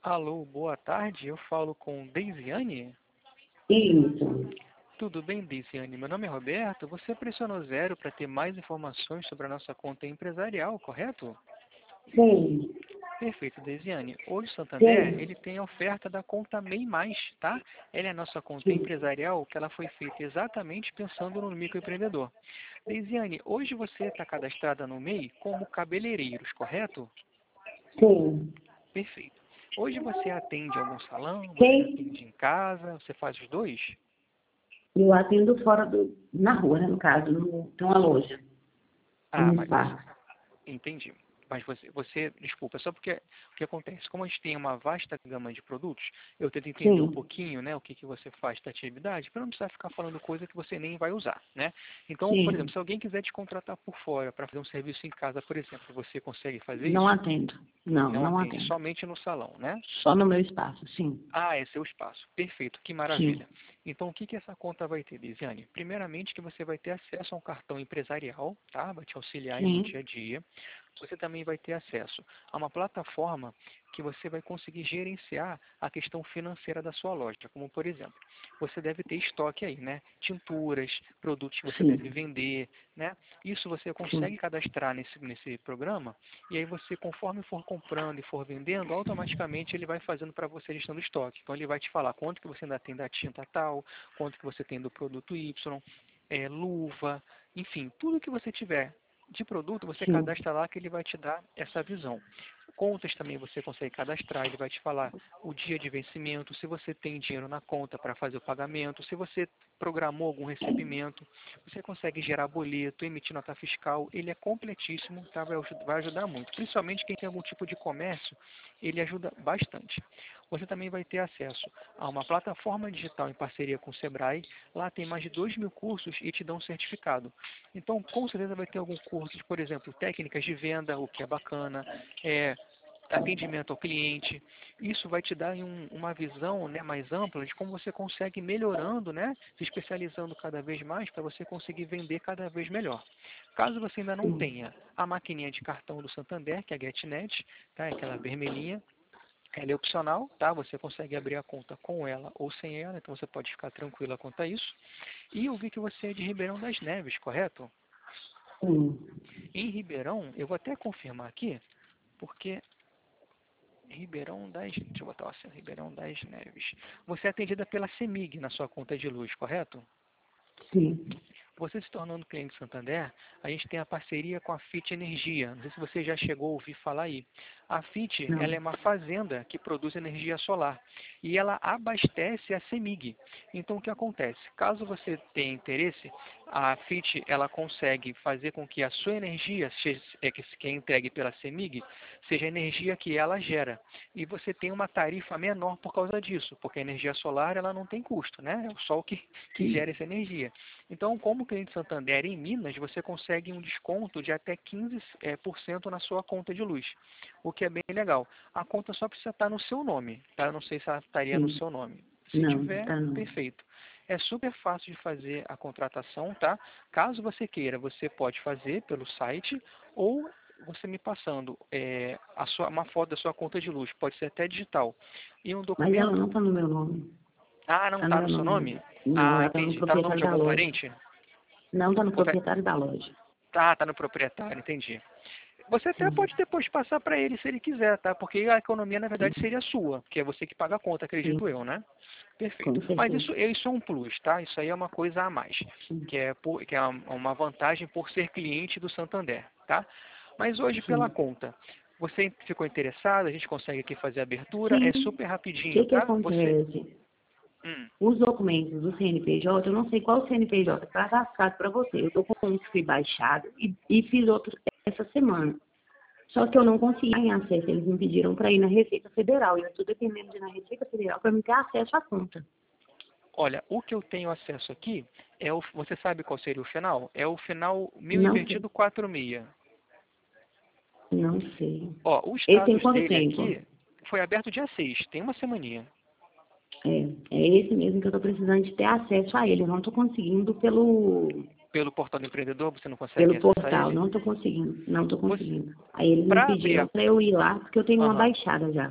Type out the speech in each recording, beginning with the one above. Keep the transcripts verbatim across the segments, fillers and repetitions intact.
Alô, boa tarde. Eu falo com Deisiane. Isso. Tudo bem, Deisiane? Meu nome é Roberto. Você pressionou zero para ter mais informações sobre a nossa conta empresarial, correto? Sim. Perfeito, Deisiane. Hoje o Santander, Sim. ele tem a oferta da conta MEI Mais, tá? Ela é a nossa conta Sim. empresarial que ela foi feita exatamente pensando no microempreendedor. Deisiane, hoje você está cadastrada no MEI como cabeleireiros, correto? Sim. Perfeito. Hoje você atende algum salão? Você Sim. atende em casa? Você faz os dois? Eu atendo fora do, na rua, né, no caso, no, tem uma loja, Ah, um mas você... espaço. Entendi. Mas você, você, desculpa, só porque o que acontece? Como a gente tem uma vasta gama de produtos, eu tento entender um Sim. pouquinho, né, o que, que você faz da atividade, para não precisar ficar falando coisa que você nem vai usar, né? Então, por exemplo, Sim. se alguém quiser te contratar por fora para fazer um serviço em casa, por exemplo, você consegue fazer Não isso? atendo. Não, Não não atende, atendo. somente no salão, né? Só no meu espaço, sim. Ah, é seu espaço. Perfeito, que Sim. maravilha. Então, o que, que essa conta vai ter, Lisiane? Primeiramente, que você vai ter acesso a um cartão empresarial, tá? Vai te auxiliar aí no dia Sim. a dia. Você também vai ter acesso a uma plataforma que você vai conseguir gerenciar a questão financeira da sua loja. Como, por exemplo, você deve ter estoque aí, né? Tinturas, produtos que você deve Sim. vender, né? Isso você consegue Sim. cadastrar nesse, nesse programa e aí você, conforme for comprando e for vendendo, automaticamente ele vai fazendo para você a gestão do estoque. Então ele vai te falar quanto que você ainda tem da tinta tal, quanto que você tem do produto Y, é, luva, enfim, tudo que você tiver de produto, você Sim. cadastra lá que ele vai te dar essa visão. Contas também você consegue cadastrar, ele vai te falar o dia de vencimento, se você tem dinheiro na conta para fazer o pagamento, se você programou algum recebimento, você consegue gerar boleto, emitir nota fiscal, ele é completíssimo, tá? vai, vai ajudar muito. Principalmente quem tem algum tipo de comércio, ele ajuda bastante. Você também vai ter acesso a uma plataforma digital em parceria com o Sebrae, lá tem mais de dois mil cursos e te dão um certificado. Então, com certeza vai ter algum curso, por exemplo, técnicas de venda, o que é bacana, é, atendimento ao cliente. Isso vai te dar um, uma visão, né, mais ampla de como você consegue ir melhorando, né, se especializando cada vez mais para você conseguir vender cada vez melhor. Caso você ainda não Sim. tenha a maquininha de cartão do Santander, que é a GetNet, tá, aquela vermelhinha, ela é opcional, tá? Você consegue abrir a conta com ela ou sem ela, então você pode ficar tranquila quanto a isso. E eu vi que você é de Ribeirão das Neves, correto? Sim. Em Ribeirão, eu vou até confirmar aqui, porque Ribeirão das... Deixa eu botar assim, Ribeirão das Neves. Você é atendida pela CEMIG na sua conta de luz, correto? Sim. Você se tornando cliente Santander, a gente tem a parceria com a Fit Energia. Não sei se você já chegou a ouvir falar aí. A Fit, ela Não. é uma fazenda que produz energia solar e ela abastece a CEMIG. Então, o que acontece? Caso você tenha interesse, a Fit, ela consegue fazer com que a sua energia, é, que é entregue pela CEMIG, seja a energia que ela gera. E você tem uma tarifa menor por causa disso, porque a energia solar, ela não tem custo, né? É o sol que, que Sim. gera essa energia. Então, como cliente Santander em Minas, você consegue um desconto de até quinze por cento na sua conta de luz, o que é bem legal. A conta só precisa estar no seu nome, tá? Eu não sei se ela estaria no Sim. seu nome. Se Não, tiver, tá não. perfeito. É super fácil de fazer a contratação, tá? Caso você queira, você pode fazer pelo site ou você me passando é, a sua, uma foto da sua conta de luz, pode ser até digital. E um Mas ela documento... não tá no meu nome. Ah, não Tá no está meu no seu nome. nome? Não, Ah, ela tá no entendi. Está no nome proprietário de da algum loja. parente? Não, tá no Ou tá... proprietário da loja. Tá, tá no proprietário, entendi. Você até Sim. pode depois passar para ele se ele quiser, tá? Porque a economia, na verdade, seria sua, porque é você que paga a conta, Sim. acredito eu, né? Perfeito. Com Mas certeza. isso, isso é um plus, tá? Isso aí é uma coisa a mais, Sim. que é, por, que é uma vantagem por ser cliente do Santander, tá? Mas hoje, pela Sim. conta, você ficou interessado, a gente consegue aqui fazer a abertura, Sim. é super O rapidinho, que que tá? Você... acontece? Hum. Os documentos do C N P J, eu não sei qual C N P J está cadastado para você. Eu estou com um que fui baixado e, e fiz outro essa semana. Só que eu não consegui em acesso. Eles me pediram para ir na Receita Federal. E eu estou dependendo de ir na Receita Federal para me ter acesso à conta. Olha, o que eu tenho acesso aqui é o... Você sabe qual seria o final? É o final mil Não sei. invertido quatro seis. Não sei. Ó, o Ele tem status quanto dele tempo? aqui foi aberto dia seis, tem uma semaninha. É, é esse mesmo que eu estou precisando de ter acesso a ele. Eu não estou conseguindo pelo, Pelo portal do empreendedor, você não consegue pelo acessar portal. ele? Não estou conseguindo. Não estou Você, conseguindo. Aí eles me para abrir pediram a... para eu ir lá, porque eu tenho uma Aham. baixada já.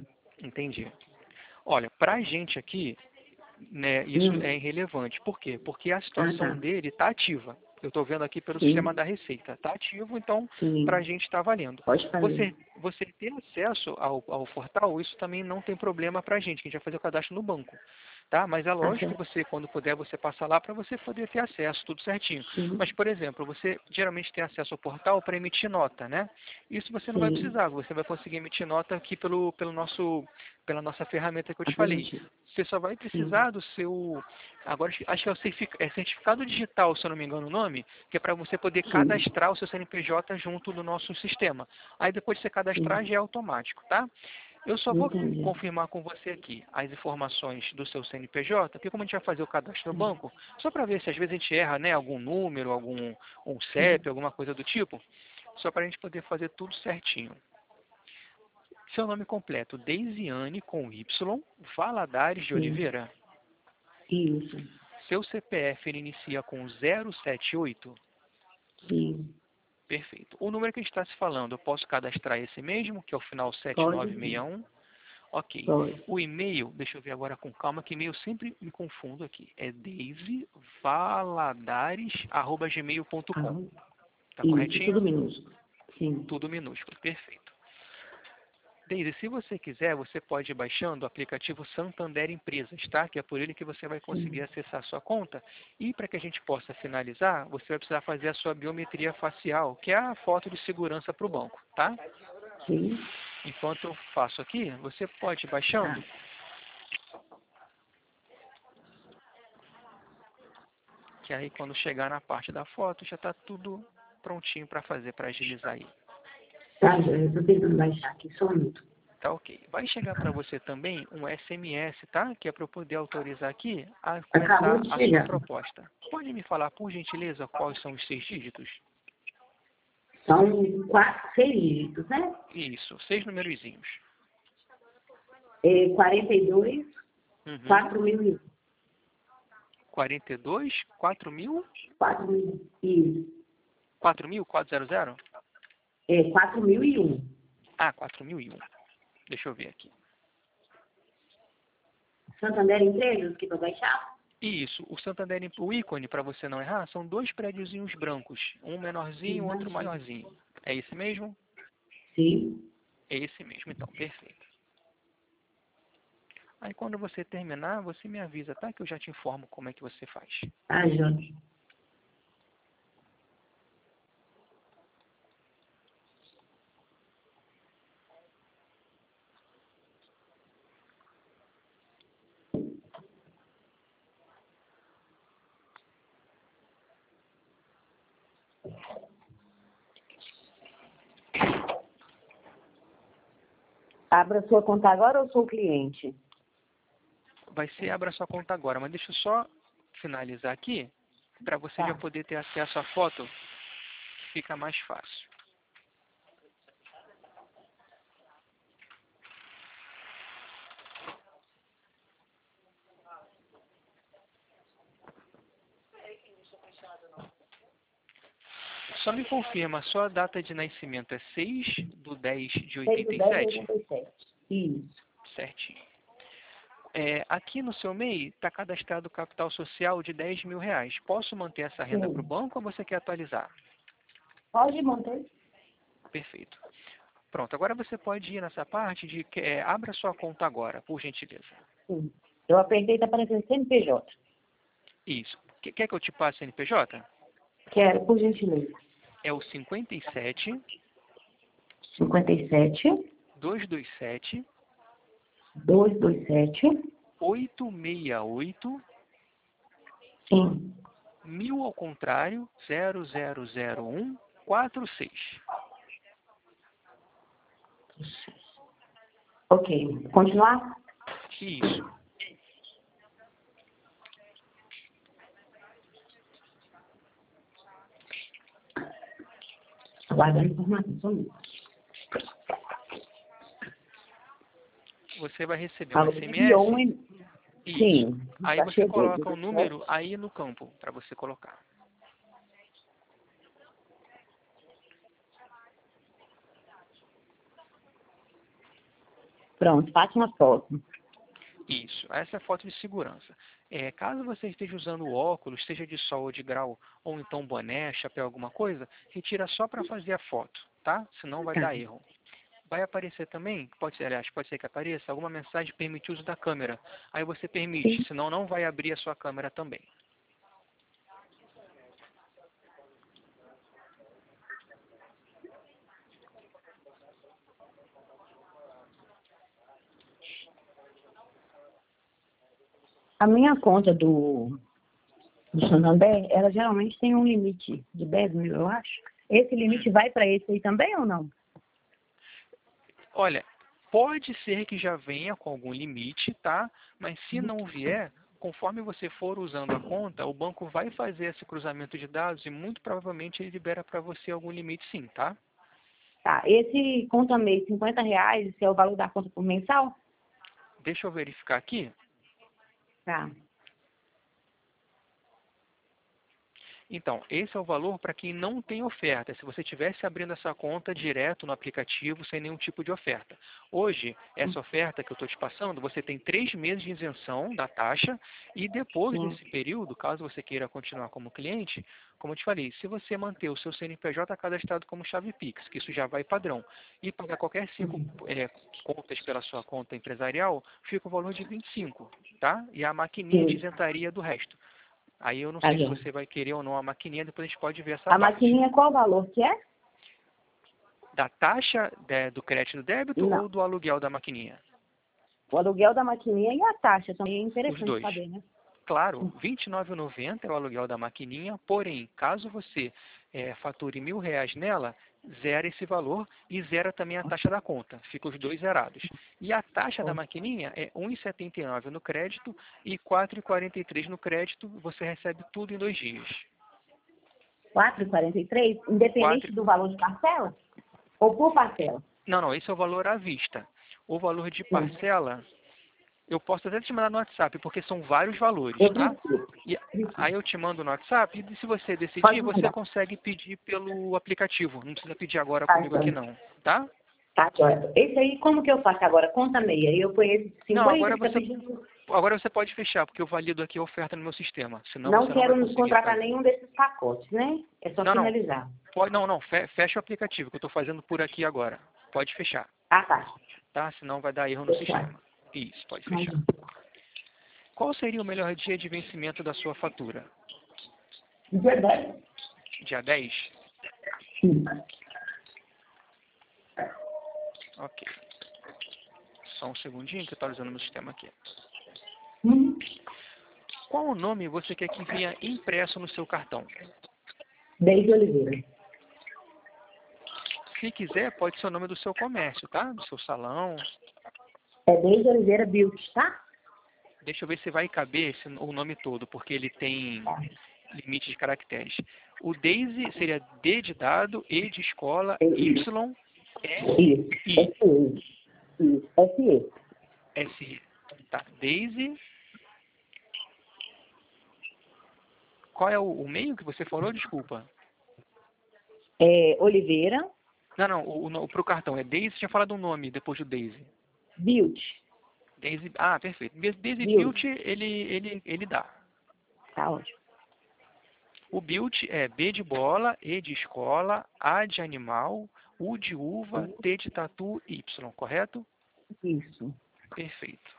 Entendi. Olha, para a gente aqui, né, isso Hum. é irrelevante. Por quê? Porque a Ah, situação tá. dele está ativa. Eu estou vendo aqui pelo Sim, sistema da Receita. Está ativo, então para a sim. gente está valendo. Pode fazer. Você, você ter acesso ao, ao portal, isso também não tem problema para a gente, que a gente vai fazer o cadastro no banco. Tá? Mas é Tá lógico que certo? você, quando puder, você passa lá para você poder ter acesso, tudo certinho. Mas, Sim, por exemplo, você geralmente tem acesso ao portal para emitir nota, né? Isso você não vai sim. precisar, você vai conseguir emitir nota aqui pelo, pelo nosso, pela nossa ferramenta que eu te falei. Aplicativo. Você só vai Sim. precisar do seu, agora acho que é o certific- é certificado digital, se eu não me engano o nome, que é para você poder Sim, cadastrar o seu C N P J junto do nosso sistema. Aí depois de você cadastrar sim. já é automático, tá? Eu só vou Entendi. confirmar com você aqui as informações do seu C N P J, porque como a gente vai fazer o cadastro no banco, só para ver se às vezes a gente erra, né, algum número, algum um Sim. C E P, alguma coisa do tipo, só para a gente poder fazer tudo certinho. Seu nome completo, Deisiane com Y, Valadares de Sim. Oliveira. Isso. Seu C P F ele inicia com zero sete oito. Sim. Perfeito. O número que a gente está se falando, eu posso cadastrar esse mesmo, que é o final Pode sete nove seis sim. um. Ok. Pode. O e-mail, deixa eu ver agora com calma, que e-mail eu sempre me confundo aqui. É deisevaladares arroba gmail ponto com. Ah, Tá isso. corretinho? Tudo minúsculo. Sim. Tudo minúsculo. Perfeito. Deise, se você quiser, você pode ir baixando o aplicativo Santander Empresas, tá? Que é por ele que você vai conseguir Sim. acessar a sua conta. E para que a gente possa finalizar, você vai precisar fazer a sua biometria facial, que é a foto de segurança para o banco, tá? Sim. Enquanto eu faço aqui, você pode ir Tá. baixando, que aí quando chegar na parte da foto já está tudo prontinho para fazer, para agilizar aí. Tá, eu tô tentando baixar aqui, só um minuto. Tá ok. Vai chegar para você também um S M S, tá? Que é para eu poder autorizar aqui a Acabou começar de a sua chegar. proposta. Pode me falar, por gentileza, quais são os seis dígitos? São quatro, seis dígitos, né? Isso, seis numerozinhos. É, quarenta e dois, Uhum. quatro mil e um. quarenta e dois, quatro mil, quatro mil. Isso. quatro mil, quatrocentos? É, quatro mil e um. Ah, quatro mil e um. Deixa eu ver aqui. Santander Empresas, que para baixar? Isso, o Santander, o ícone, para você não errar, são dois prédiozinhos brancos. Um menorzinho, outro maiorzinho. É esse mesmo? Sim. É esse mesmo, então, perfeito. Aí quando você terminar, você me avisa, tá? Que eu já te informo como é que você faz. Tá, Jorge. Abra sua conta agora ou sou cliente? Vai ser, abra sua conta agora, mas deixa eu só finalizar aqui, para você já Tá. poder ter acesso à foto, que fica mais fácil. Só me confirma, a sua data de nascimento é seis de dez de seis do oitenta e dez de sete? oitenta e sete. Isso. Certinho. É, aqui no seu M E I está cadastrado capital social de dez mil reais. Posso manter essa renda para o Sim. banco ou você quer atualizar? Pode manter? Perfeito. Pronto, agora você pode ir nessa parte de que, é, abra sua conta agora, por gentileza. Sim. Eu apertei, tá aparecendo C N P J. Isso. Que- Quer que eu te passe o N P J? Quero, por gentileza. É o cinquenta e sete, cinquenta e sete, duzentos e vinte e sete, duzentos e vinte e sete. oitocentos e sessenta e oito, Sim. mil ao contrário, zero zero zero um quatro seis. Ok. Continuar? Isso. Aguardando informação. Só um minuto. Você vai receber um Falou que enviou um... S M S. e- Isso. Sim. Aí Já você chegou. coloca o número aí no campo para você colocar. Pronto, faça uma foto. Isso, essa é a foto de segurança. É, caso você esteja usando óculos, seja de sol ou de grau, ou então boné, chapéu, alguma coisa, retira só para fazer a foto, tá? Senão vai Tá. dar erro. Vai aparecer também, pode ser, aliás, pode ser que apareça, alguma mensagem permite o uso da câmera. Aí você permite, Sim. senão não vai abrir a sua câmera também. A minha conta do, do Santander, ela geralmente tem um limite de dez mil, eu acho. Esse limite Hum. vai para esse aí também ou não? Olha, pode ser que já venha com algum limite, tá? Mas se não vier, conforme você for usando a conta, o banco vai fazer esse cruzamento de dados e muito provavelmente ele libera para você algum limite sim, tá? Tá, esse conta mês, cinquenta reais, esse é o valor da conta por mensal? Deixa eu verificar aqui. Tá. Então, esse é o valor para quem não tem oferta. Se você estivesse abrindo essa conta direto no aplicativo, sem nenhum tipo de oferta. Hoje, essa oferta que eu estou te passando, você tem três meses de isenção da taxa e depois Sim. desse período, caso você queira continuar como cliente, como eu te falei, se você manter o seu C N P J cadastrado como chave Pix, que isso já vai padrão, e pagar qualquer cinco é, contas pela sua conta empresarial, fica o valor de vinte e cinco, tá? E a maquininha te Sim. isentaria do resto. Aí eu não Tá, sei se João. você vai querer ou não a maquininha, depois a gente pode ver essa A parte. maquininha, qual o valor que é? Da taxa de- do crédito e débito Não. ou do aluguel da maquininha? O aluguel da maquininha e a taxa também é Os interessante dois. saber, né? Claro, vinte e nove reais e noventa centavos é o aluguel da maquininha, porém, caso você é, fature mil reais nela, zera esse valor e zera também a taxa da conta. Fica os dois zerados. E a taxa da maquininha é um real e setenta e nove centavos no crédito e quatro reais e quarenta e três centavos no crédito. Você recebe tudo em dois dias. quatro e quarenta e três, independente Quatro... do valor de parcela? Ou por parcela? Não, não, esse é o valor à vista. O valor de Sim. parcela, eu posso até te mandar no WhatsApp, porque são vários valores, Eu tá? preciso. E aí eu te mando no WhatsApp e se você decidir, Pode você mandar. consegue pedir pelo aplicativo. Não precisa pedir agora Tá, comigo aqui então. não, tá? Tá, joia. Esse aí, como que eu faço agora? Conta meia. E eu ponho esse Não, cinquenta agora que tá você pedindo. agora você pode fechar, porque eu valido aqui a oferta no meu sistema. Senão Não você não vai quero conseguir contratar fazer. nenhum desses pacotes, né? É só Não, não. finalizar. Pode, não, não. fe- Fecha o aplicativo que eu estou fazendo por aqui agora. Pode fechar, Ah, tá. tá? Senão vai dar erro no Fechado. sistema. Isso, pode Mais fechar. um. Qual seria o melhor dia de vencimento da sua fatura? Dia dez. Dia dez? Sim. Ok. Só um segundinho que eu estou atualizando meu sistema aqui. Hum. Qual o nome você quer que venha impresso no seu cartão? Deise Oliveira. Se quiser, pode ser o nome do seu comércio, tá? Do seu salão. É Deise Oliveira Beauty, tá? Deixa eu ver se vai caber esse, o nome todo, porque ele tem Tá. limite de caracteres. O Daisy seria D de dado, E de escola, É isso. Y, Isso. S, I, S E. Isso. S E. S, I. Tá. Daisy. Qual é o, o meio que você falou? Desculpa. É Oliveira Não, não, o, o, pro cartão. É Daisy, tinha falado um nome depois do Daisy. Beauty. Daisy, ah, perfeito. Daisy Beauty. Beauty, ele, ele, ele dá. Tá ótimo. O Beauty é B de bola, E de escola, A de animal, U de uva, T de tatu, Y, correto? Isso. Perfeito.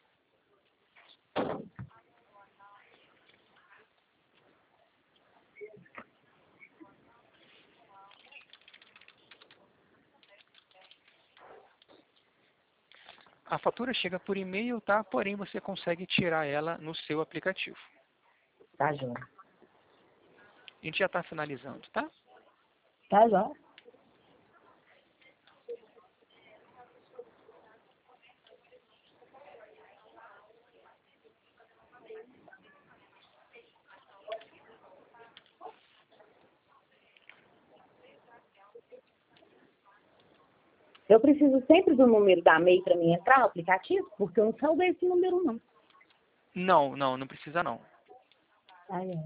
A fatura chega por e-mail, tá? Porém, você consegue tirar ela no seu aplicativo. Tá, joia. A gente já está finalizando, tá? Tá, joia. Eu preciso sempre do número da M E I para mim entrar no aplicativo, porque eu não salvei esse número, não. Não, não, não precisa não. Ah, é.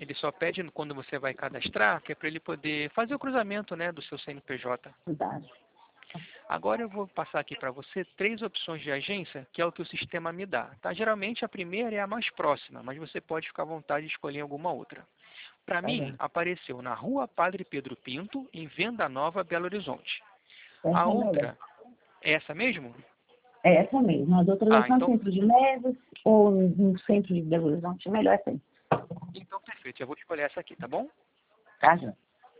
Ele só pede quando você vai cadastrar, que é para ele poder fazer o cruzamento, né, do seu C N P J. Verdade. Agora eu vou passar aqui para você três opções de agência, que é o que o sistema me dá. Tá? Geralmente a primeira é a mais próxima, mas você pode ficar à vontade de escolher alguma outra. Para Tá mim, bem. apareceu na Rua Padre Pedro Pinto, em Venda Nova, Belo Horizonte. Essa A é melhor. outra, é essa mesmo? É essa mesmo. As outras Ah, são no então, centro de Neves ou no centro de Belo Horizonte. É melhor essa aí. então perfeito. Eu vou escolher essa aqui, tá bom? Tá, Jô?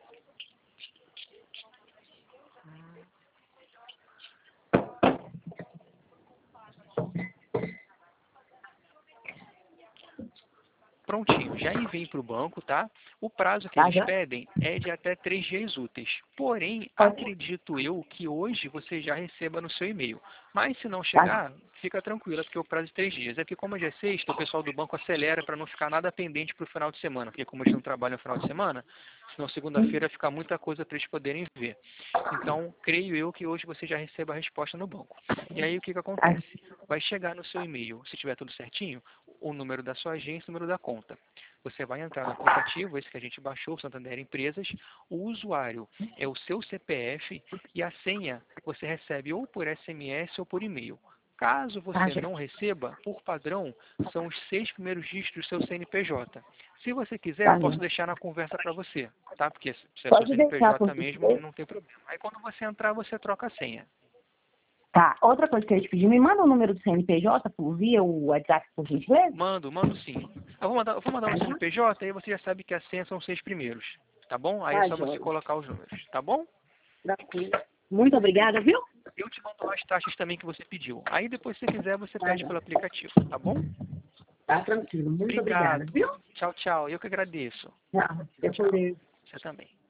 Prontinho, já enviei para o banco, tá? O prazo que Tá, eles já? pedem é de até três dias úteis. Porém, Pode. acredito eu que hoje você já receba no seu e-mail. Mas se não Tá, já. chegar, fica tranquila, porque o prazo é de três dias. É que como hoje é sexta, o pessoal do banco acelera para não ficar nada pendente para o final de semana. Porque como eles não trabalham no final de semana, senão segunda-feira fica muita coisa para eles poderem ver. Então, creio eu que hoje você já receba a resposta no banco. E aí o que, que acontece? Vai chegar no seu e-mail, se tiver tudo certinho, o número da sua agência, o número da conta. Você vai entrar no aplicativo, esse que a gente baixou, Santander Empresas, o usuário é o seu C P F e a senha você recebe ou por S M S ou por e-mail. Caso Tá, você já. não receba, por padrão, são os seis primeiros dígitos do seu C N P J. Se você quiser, Tá, eu posso já. deixar na conversa para você, tá? Porque se é seu Pode deixar, C N P J por mesmo, favor. não tem problema. Aí quando você entrar, você troca a senha. Tá. Outra coisa que eu ia te pedir, me manda o número do C N P J por via o WhatsApp, por gentileza? Mando, mando sim. Eu vou mandar, eu vou mandar Tá, no já? C N P J, aí você já sabe que a senha são os seis primeiros, tá bom? Aí é Tá, só você joia. colocar os números, tá bom? Tranquilo. Muito obrigada, viu? Eu te mando as taxas também que você pediu. Aí depois, se você quiser, você Tá, pede já. pelo aplicativo, tá bom? Tá tranquilo. Muito obrigada, Obrigado. viu? Tchau, tchau. Eu que agradeço. Tchau. Tchau. Depois. Você também.